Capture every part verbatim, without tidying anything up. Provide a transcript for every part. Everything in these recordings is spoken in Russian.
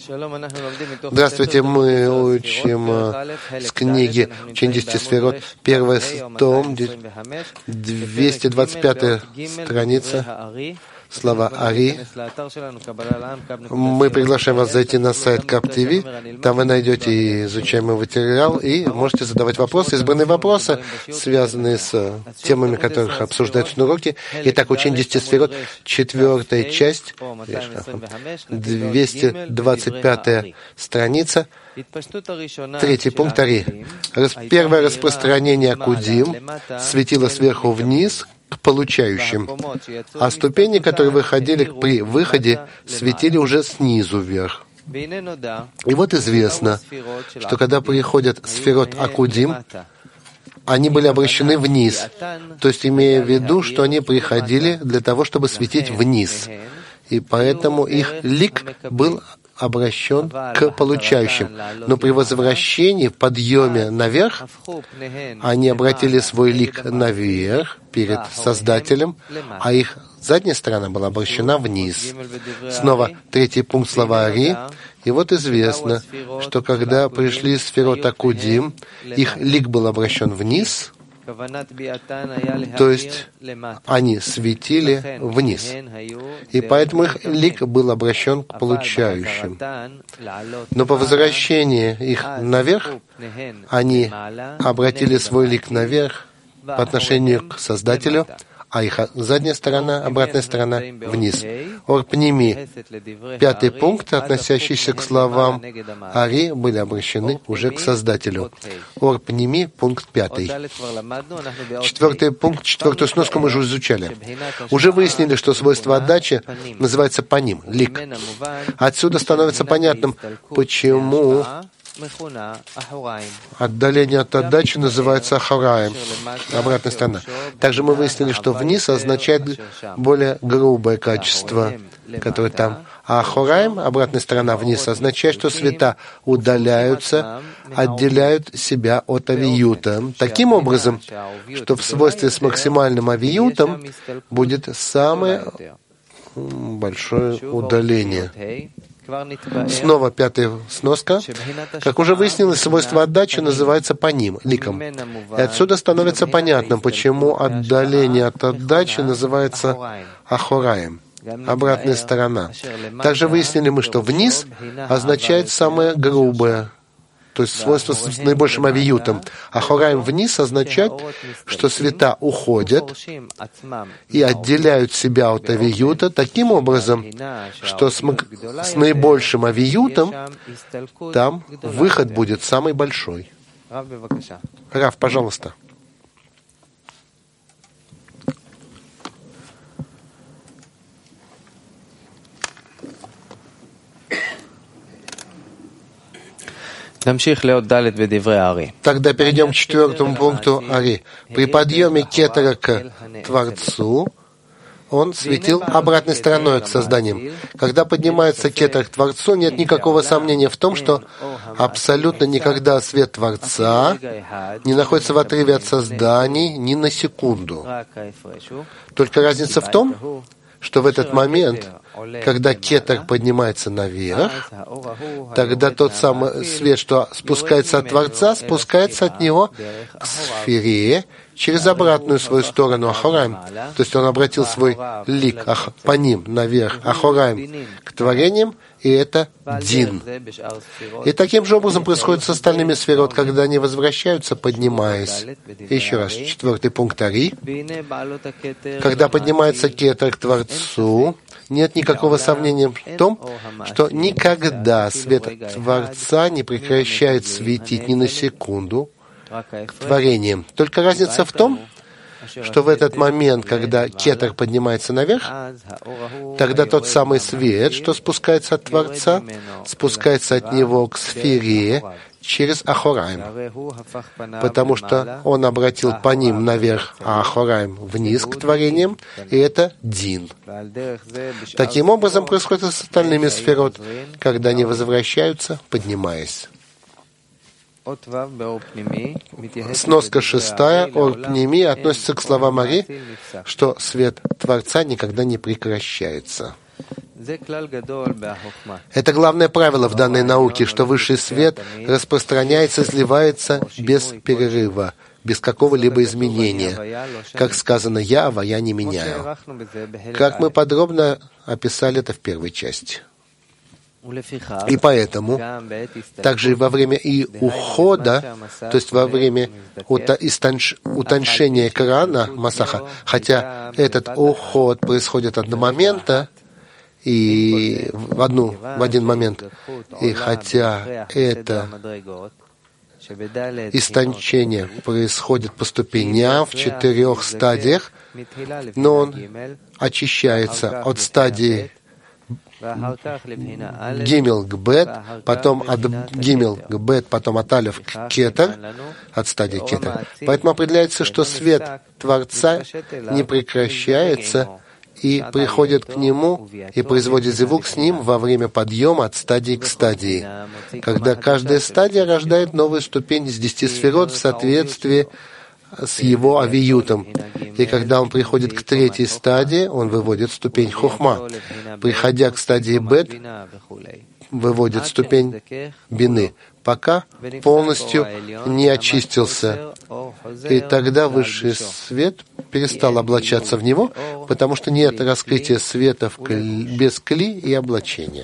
Здравствуйте, мы учим с книги «Учение десяти сферот», первый том, двести двадцать пятая страница, слова «Ари». Мы приглашаем вас зайти на сайт Кап-ТВ, там вы найдете изучаемый материал и можете задавать вопросы, избранные вопросы, связанные с темами, которых обсуждаются на уроке. Итак, «Учение десяти сферот», четвертая часть, двести двадцать пятая страница, третий пункт «Ари». Первое распространение Акудим, светило сверху вниз к получающим, а ступени, которые выходили при выходе, светили уже снизу вверх. И вот известно, что когда приходят сферот Акудим, они были обращены вниз, то есть имея в виду, что они приходили для того, чтобы светить вниз, и поэтому их лик был обращен к получающим. Но при возвращении, в подъеме наверх, они обратили свой лик наверх, перед Создателем, а их задняя сторона была обращена вниз. Снова третий пункт слова «Ари». И вот известно, что когда пришли сферот Акудим, их лик был обращен вниз, то есть они светили вниз. И поэтому их лик был обращен к получающим. Но по возвращении их наверх, они обратили свой лик наверх по отношению к Создателю, а их задняя сторона, обратная сторона, вниз. Орпними, пятый пункт, относящийся к словам Ари, были обращены уже к Создателю. Орпними, пункт пятый. Четвертый пункт, четвертую сноску мы уже изучали. Уже выяснили, что свойство отдачи называется паним, лик. Отсюда становится понятным, почему отдаление от отдачи называется ахараем, обратная сторона. Также мы выяснили, что вниз означает более грубое качество, которое там. А ахараем, обратная сторона вниз, означает, что света удаляются, отделяют себя от авиюта. Таким образом, что в свойстве с максимальным авиютом будет самое большое удаление. Снова пятая сноска. Как уже выяснилось, свойство отдачи называется паним, ликом. И отсюда становится понятным, почему отдаление от отдачи называется ахораем, обратная сторона. Также выяснили мы, что вниз означает самое грубое, то есть свойство с наибольшим авиютом. Ахораем вниз означает, что света уходят и отделяют себя от авиюта таким образом, что с, с наибольшим авиютом там выход будет самый большой. Рав, пожалуйста. Тогда перейдем к четвертому пункту Ари. При подъеме кетера к Творцу он светил обратной стороной к созданиям. Когда поднимается кетер к Творцу, нет никакого сомнения в том, что абсолютно никогда свет Творца не находится в отрыве от созданий ни на секунду. Только разница в том, что в этот момент, когда кетер поднимается наверх, тогда тот самый свет, что спускается от Творца, спускается от него к сфере через обратную свою сторону Ахораим. То есть он обратил свой лик ах, по ним наверх, Ахораим, к творениям, и это Дин. И таким же образом происходит с остальными сферот, когда они возвращаются, поднимаясь. Еще раз, четвертый пункт Ари. Когда поднимается кетер к Творцу, нет никакого сомнения в том, что никогда свет Творца не прекращает светить ни на секунду к творениям. Только разница в том, что в этот момент, когда кетер поднимается наверх, тогда тот самый свет, что спускается от Творца, спускается от него к сфере через Ахораим, потому что он обратил по ним наверх, а Ахораим вниз к творениям, и это Дин. Таким образом происходит с остальными сферот, когда они возвращаются, поднимаясь. Сноска шестая, Орпними, относится к словам Ари, что свет Творца никогда не прекращается. Это главное правило в данной науке, что высший свет распространяется, изливается без перерыва, без какого-либо изменения. Как сказано, «Я, а я не меняю». Как мы подробно описали это в первой части. И поэтому, также и во время и ухода, то есть во время утоншения экрана, масаха, хотя этот уход происходит одномоментно, и в, одну, в один момент, и хотя это истончение происходит по ступеням в четырех стадиях, но он очищается от стадии гимел к бет, потом от гимел к бет, потом от алев к кетер, от стадии кетер. Поэтому определяется, что свет Творца не прекращается и приходит к нему и производит зевук с ним во время подъема от стадии к стадии, когда каждая стадия рождает новую ступень из десяти сферот в соответствии с его авиютом. И когда он приходит к третьей стадии, он выводит ступень хохма. Приходя к стадии бет, выводит ступень бины, пока полностью не очистился. И тогда высший свет перестал облачаться в него, потому что нет раскрытия света в кли, без кли и облачения.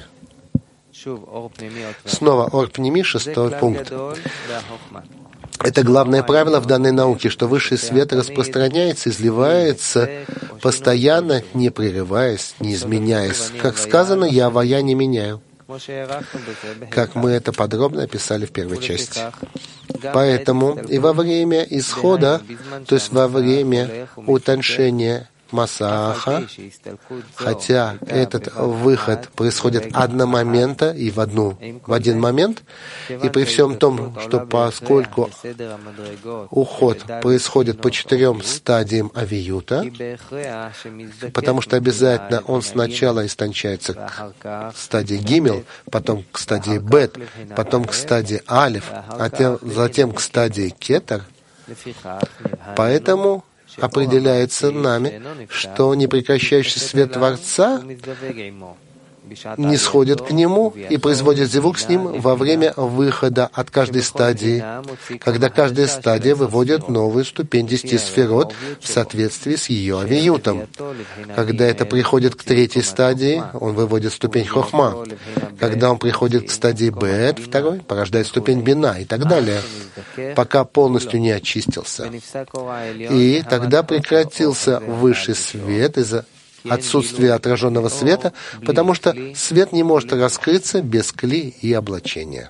Снова ор-пними, шестой пункт. Это главное правило в данной науке, что высший свет распространяется, изливается постоянно, не прерываясь, не изменяясь. Как сказано, «Я, а я не меняю». Как мы это подробно описали в первой части. Поэтому и во время исхода, то есть во время утоншения масаха, хотя этот выход происходит одномоментно и в, одну, в один момент, и при всем том, что поскольку уход происходит по четырем стадиям авиюта, потому что обязательно он сначала истончается к стадии гимел, потом к стадии бет, потом к стадии алиф, а тем, затем к стадии кетер, поэтому определяется нами, что непрекращающий свет Творца не сходит к нему и производит зевук с ним во время выхода от каждой стадии, когда каждая стадия выводит новую ступень десяти сферот в соответствии с ее авиютом. Когда это приходит к третьей стадии, он выводит ступень хохма. Когда он приходит к стадии бет, второй, порождает ступень бина и так далее, пока полностью не очистился. И тогда прекратился высший свет из-за отсутствие отраженного света, потому что свет не может раскрыться без кли и облачения.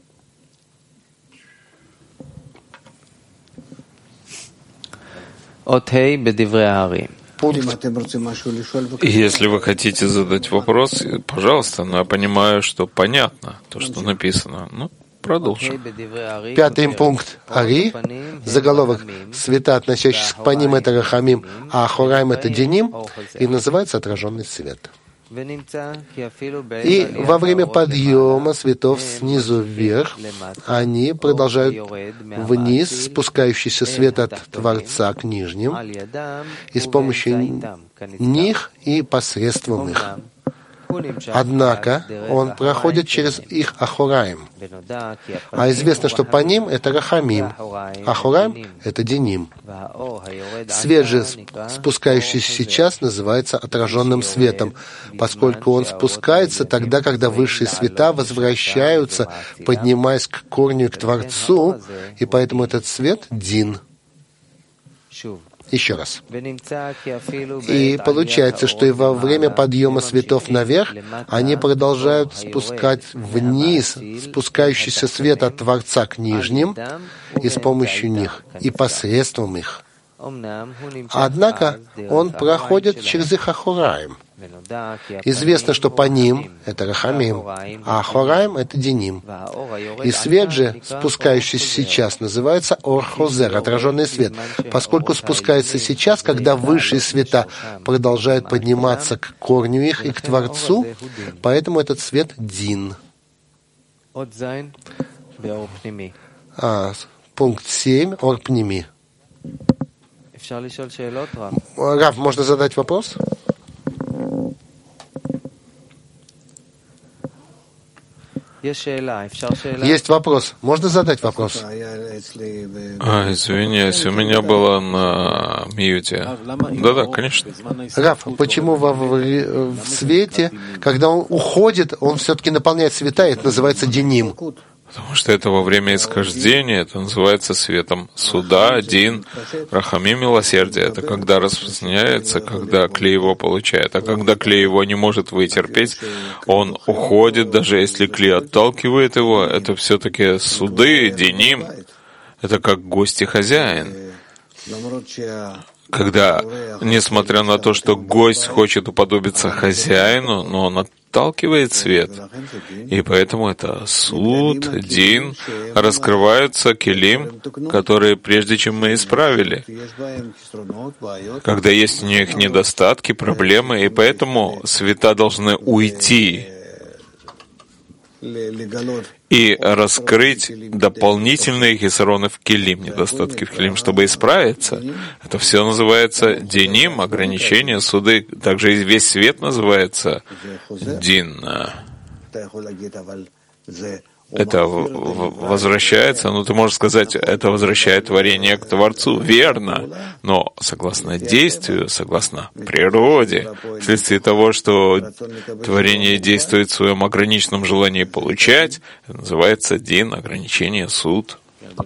Если вы хотите задать вопрос, пожалуйста, но я понимаю, что понятно то, что написано. Ну, продолжим. Пятый пункт Ари, заголовок «Света, относящиеся к паним» — это Рахамим, а Ахораим — это Деним, и называется отраженный свет. И во время подъема светов снизу вверх они продолжают вниз спускающийся свет от Творца к нижним, и с помощью них и посредством их. Однако он проходит через их Ахораим. А известно, что по ним это Рахамим, Ахораим — это Деним. Свет же, спускающийся сейчас, называется отраженным светом, поскольку он спускается тогда, когда высшие света возвращаются, поднимаясь к корню и к Творцу, и поэтому этот свет — Дин. Еще раз. И получается, что и во время подъема светов наверх они продолжают спускать вниз спускающийся свет от Творца к нижним и с помощью них, и посредством их. Однако он проходит через их Ахораим. Известно, что по ним — это Рахамим, а Ахораим — это Деним. И свет же, спускающийся сейчас, называется Ор-Хозер, отраженный свет, поскольку спускается сейчас, когда высшие света продолжают подниматься к корню их и к Творцу, поэтому этот свет Дин. А, пункт семь, Ор-Пними. Рав, можно задать вопрос? Есть вопрос. Можно задать вопрос? А, извиняюсь, у меня было на мьюте. Да-да, конечно. Раф, почему во, в, в свете, когда он уходит, он все-таки наполняет света, и это называется деним? Потому что это во время исхождения, это называется светом суда, дин, рахами, милосердие. Это когда распространяется, когда клей его получает. А когда клей его не может вытерпеть, он уходит, даже если клей отталкивает его, это все-таки суды, диним. Это как гость и хозяин. Когда, несмотря на то, что гость хочет уподобиться хозяину, но он отталкивает свет. И поэтому это суд, дин, раскрываются келим, которые прежде чем мы исправили. Когда есть у них недостатки, проблемы, и поэтому света должны уйти и раскрыть дополнительные хисароны в келим, недостатки в келим, чтобы исправиться. Это все называется диним, ограничения, суды. Также и весь свет называется дин. Это возвращается, ну ты можешь сказать, это возвращает творение к Творцу. Верно, но согласно действию, согласно природе, вследствие того, что творение действует в своем ограниченном желании получать, это называется дин, ограничение, суд.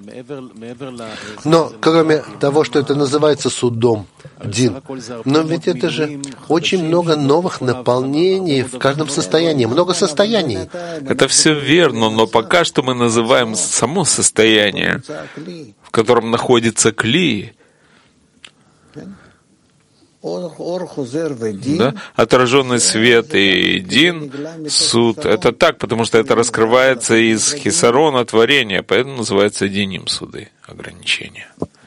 Но кроме того, что это называется судом, дин, но ведь это же очень много новых наполнений в каждом состоянии, много состояний. Это все верно, но пока что мы называем само состояние, в котором находится кли, да? Отраженный свет и дин, суд. Это так, потому что это раскрывается из хисарона творения, поэтому называется диним суды, ограничения.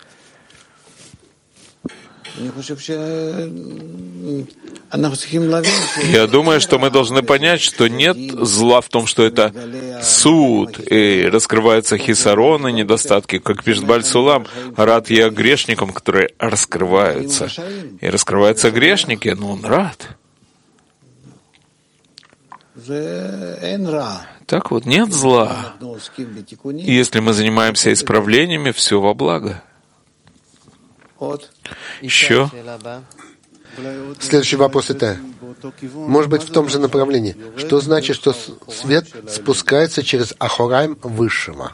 Я думаю, что мы должны понять, что нет зла в том, что это суд, и раскрываются хисароны, недостатки, как пишет Баль Сулам, рад я грешникам, которые раскрываются. И раскрываются грешники, но он рад. Так вот, нет зла. И если мы занимаемся исправлениями, все во благо. Еще. Следующий вопрос это, может быть, в том же направлении. Что значит, что свет спускается через Ахораим Высшего?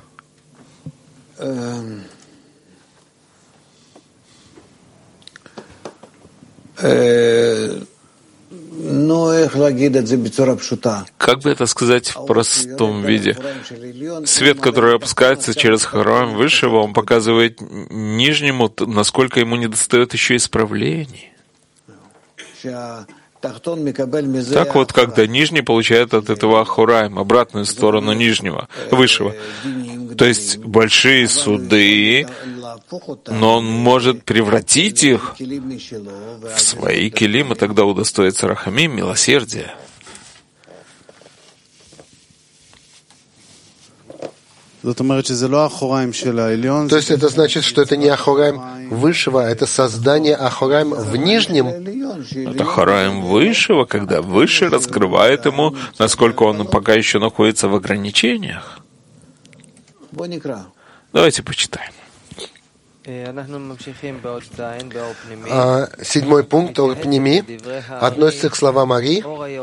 Как бы это сказать в простом виде? Свет, который опускается через Ахораим Высшего, он показывает нижнему, насколько ему недостает еще исправлений. Так вот, когда нижний получает от этого Ахораим, обратную сторону нижнего, высшего, то есть большие суды, но он может превратить их в свои келим, и тогда удостоится рахамим, милосердия. То есть это значит, что это не Ахораим Высшего, а это создание Ахораим в Нижнем? Это Ахораим Высшего, когда Выше раскрывает ему, насколько он пока еще находится в ограничениях. Давайте почитаем. А, седьмой пункт Ор Пними относится к словам Ари,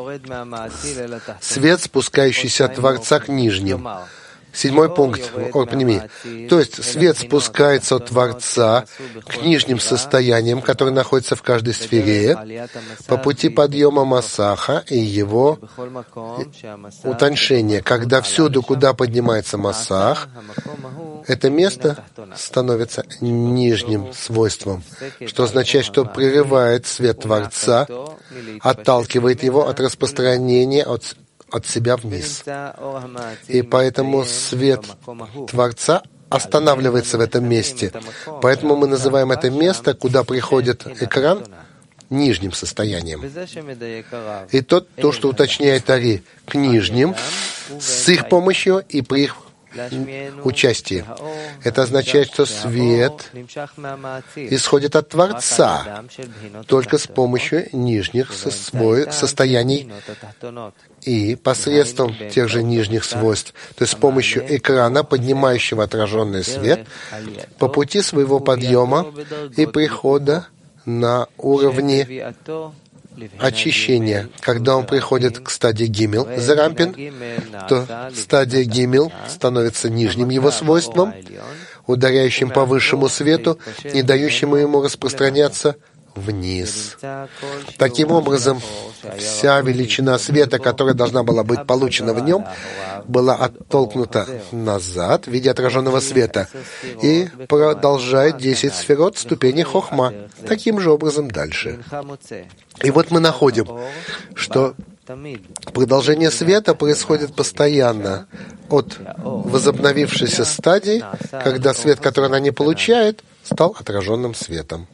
свет, спускающийся от Творца к нижним. Седьмой пункт Ор Пними. То есть свет спускается от Творца к нижним состояниям, которые находятся в каждой сфере, по пути подъема Масаха и его утоньшения. Когда всюду, куда поднимается Масах, это место становится нижним свойством, что означает, что прерывает свет Творца, отталкивает его от распространения от от себя вниз. И поэтому свет Творца останавливается в этом месте. Поэтому мы называем это место, куда приходит экран, нижним состоянием. И то, то, что уточняет Ари, к нижним, с их помощью и при их участии. Это означает, что свет исходит от Творца только с помощью нижних состояний и посредством тех же нижних свойств, то есть с помощью экрана, поднимающего отраженный свет, по пути своего подъема и прихода на уровне очищения. Когда он приходит к стадии Гимел, Зарампин, то стадия Гимел становится нижним его свойством, ударяющим по высшему свету и дающим ему распространяться вниз. Таким образом, вся величина света, которая должна была быть получена в нем, была оттолкнута назад в виде отраженного света и продолжает десять сферот ступени хохма. Таким же образом дальше. И вот мы находим, что продолжение света происходит постоянно от возобновившейся стадии, когда свет, который она не получает, стал отраженным светом.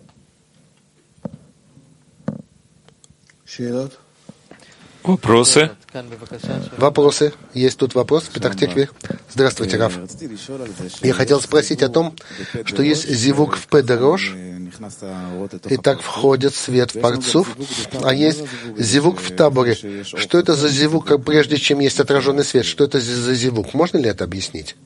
Вопросы? Вопросы? Есть тут вопрос в Петах-Тикве? Здравствуйте, Рав. Я хотел спросить о том, что есть зивук в Педерош, и так входит свет в Парцуф, а есть зивук в Таборе. Что это за зивук, прежде чем есть отраженный свет? Что это за зивук? Можно ли это объяснить?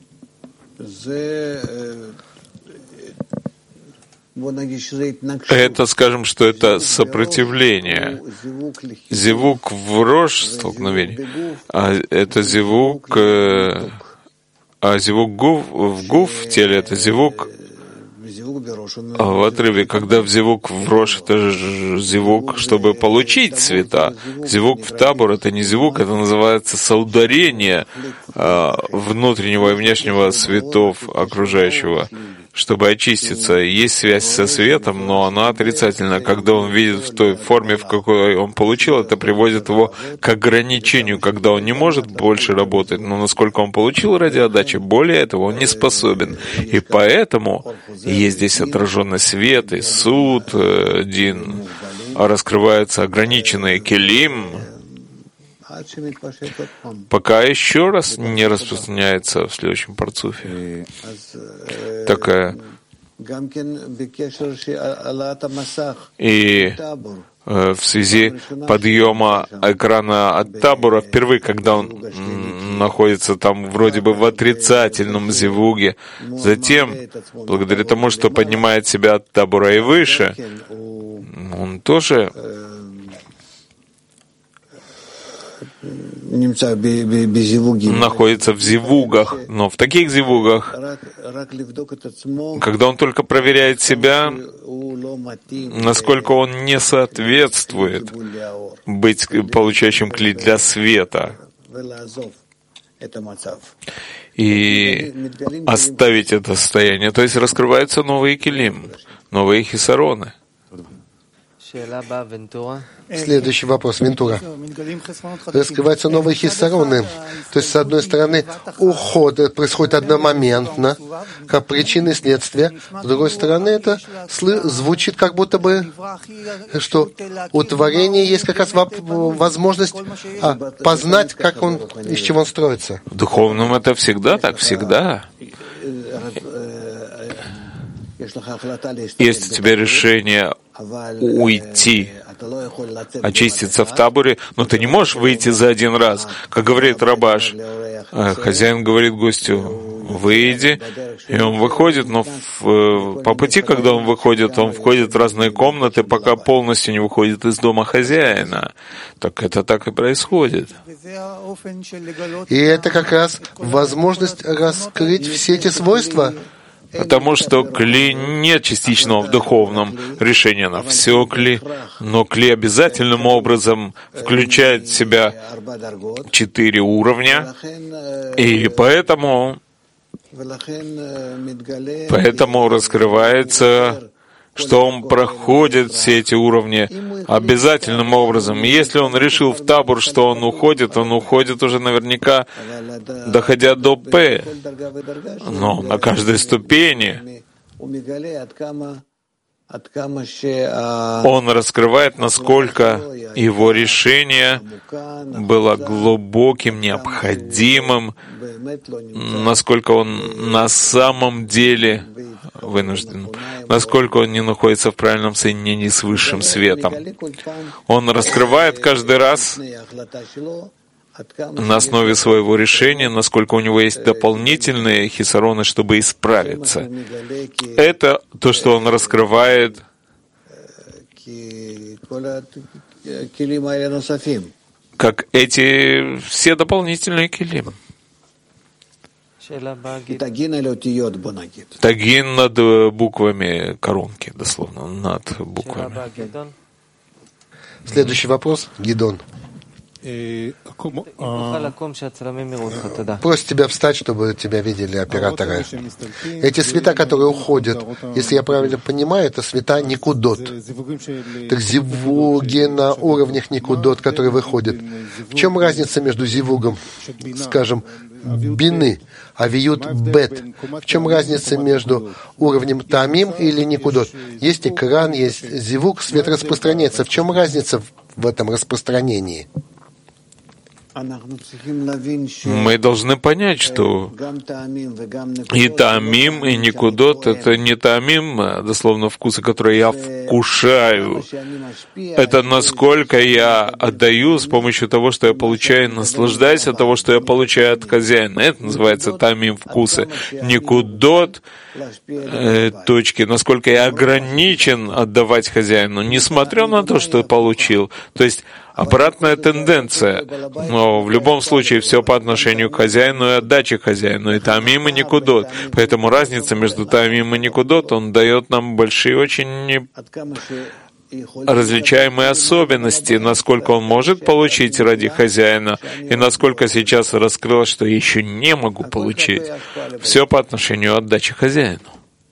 Это, скажем, что это сопротивление. Зивук в рош, столкновение, а это зивук, а зивук гуф, в гуф в теле, это зивук а в отрыве, когда в зивук в рош, это же зивук, чтобы получить цвета. Зивук в табор — это не зивук, это называется соударение внутреннего и внешнего светов окружающего, чтобы очиститься. Есть связь со светом, но она отрицательна. Когда он видит в той форме, в какой он получил, это приводит его к ограничению, когда он не может больше работать, но насколько он получил ради отдачи, более этого он не способен. И поэтому есть здесь отраженный свет, и суд, дин, раскрываются ограниченные келим, пока еще раз не распространяется в следующем парцуфе такая. И в связи подъема экрана от табора, впервые, когда он находится там вроде бы в отрицательном зивуге, затем, благодаря тому, что поднимает себя от табора и выше, он тоже находится в зивугах, но в таких зивугах, когда он только проверяет себя, насколько он не соответствует быть получающим кли для света, и оставить это состояние. То есть раскрываются новые килим, новые хисароны. Следующий вопрос, Вентура. Раскрываются новые хиссароны. То есть, с одной стороны, уход происходит одномоментно, как причины и следствия. С другой стороны, это звучит как будто бы, что у творения есть как раз возможность а, познать, как он, из чего он строится. В духовном это всегда так, всегда. Есть у тебя решение уйти, очиститься в таборе, но ты не можешь выйти за один раз. Как говорит Рабаш, хозяин говорит гостю: выйди, и он выходит, но в, по пути, когда он выходит, он входит в разные комнаты, пока полностью не выходит из дома хозяина. Так это так и происходит. И это как раз возможность раскрыть все эти свойства. Потому что кли нет частичного в духовном решения на все кли, но кли обязательным образом включает в себя четыре уровня, и поэтому, поэтому раскрывается, что он проходит все эти уровни обязательным образом. И если он решил в табор, что он уходит, он уходит уже наверняка, доходя до П. Но на каждой ступени Он раскрывает, насколько его решение было глубоким, необходимым, насколько он на самом деле вынужден, насколько он не находится в правильном соединении с высшим светом. Он раскрывает каждый раз на основе своего решения, насколько у него есть дополнительные хисароны, чтобы исправиться. Это то, что он раскрывает как эти все дополнительные килим. Тагин над буквами коронки, дословно, над буквами. Следующий вопрос, Гидон. Просит тебя встать, чтобы тебя видели операторы. Эти света, которые уходят, если я правильно понимаю, это света никудот. Так зивуги на уровнях никудот, которые выходят. В чем разница между зивугом, скажем, бины, авиют бет? В чем разница между уровнем тамим или никудот? Есть экран, есть зивуг, свет распространяется. В чем разница в этом распространении? Мы должны понять, что и таамим, и никудот — это не таамим, дословно вкусы, которые я вкушаю. Это насколько я отдаю с помощью того, что я получаю, наслаждаясь от того, что я получаю от хозяина. Это называется таамим вкусы. Никудот э, точки, насколько я ограничен отдавать хозяину, несмотря на то, что я получил. То есть обратная тенденция. Но в любом случае все по отношению к хозяину и отдаче хозяину. И таамим, и никудот. Поэтому разница между таамим и никудот, он дает нам большие, очень различаемые особенности, насколько он может получить ради хозяина, и насколько сейчас раскрылось, что я еще не могу получить. Все по отношению к отдаче хозяину.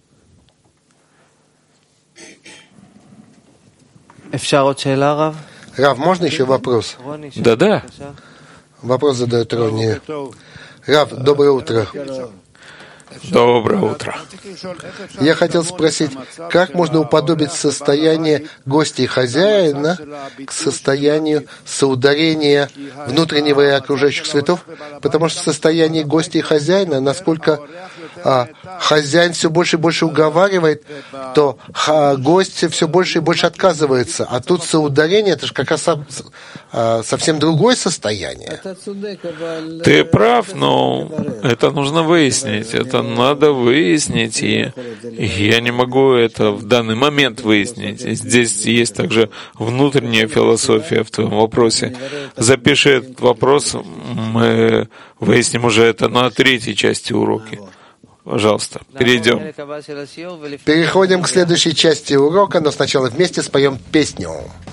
Рав, можно еще вопрос? Да-да. Вопрос задает Рони. Рав, доброе утро. Доброе утро. Я хотел спросить, как можно уподобить состояние гостя и хозяина к состоянию соударения внутреннего и окружающих светов? Потому что в состоянии гостя и хозяина, насколько а, хозяин все больше и больше уговаривает, то а, гость все больше и больше отказывается. А тут соударение — это же как раз а, совсем другое состояние. Ты прав, но это нужно выяснить. Это надо выяснить, и я не могу это в данный момент выяснить. Здесь есть также внутренняя философия в твоем вопросе. Запиши этот вопрос, мы выясним уже это на третьей части урока. Пожалуйста, перейдем. Переходим к следующей части урока, но сначала вместе споем песню.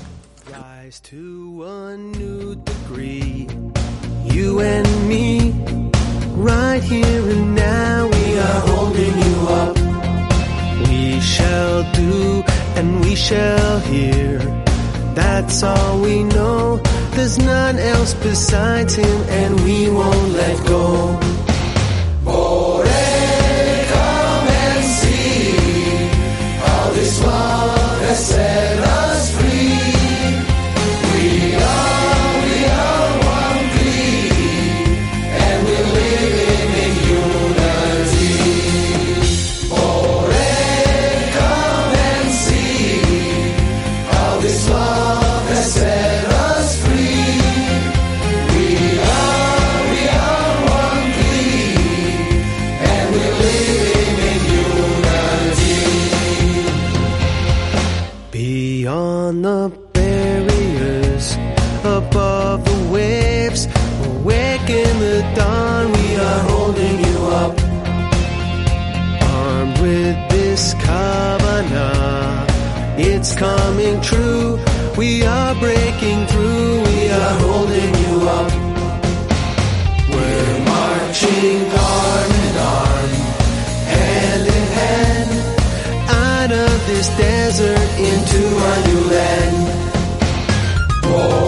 You and me, right here and now, we are holding you up. We shall do and we shall hear. That's all we know. There's none else besides him, and we won't let go. More, come and see how this love has set us free. We are, we are one plea, and we're living in unity. More, come and see how this love has set us free. We are, we are one plea, and we're living in unity. Beyond the barriers, above the waves, awake in the dawn, we are holding you up. Armed with this kavanah, it's coming true. We are breaking through, we are holding you up. We're marching arm in arm, hand in hand, out of this desert into a new land. Oh.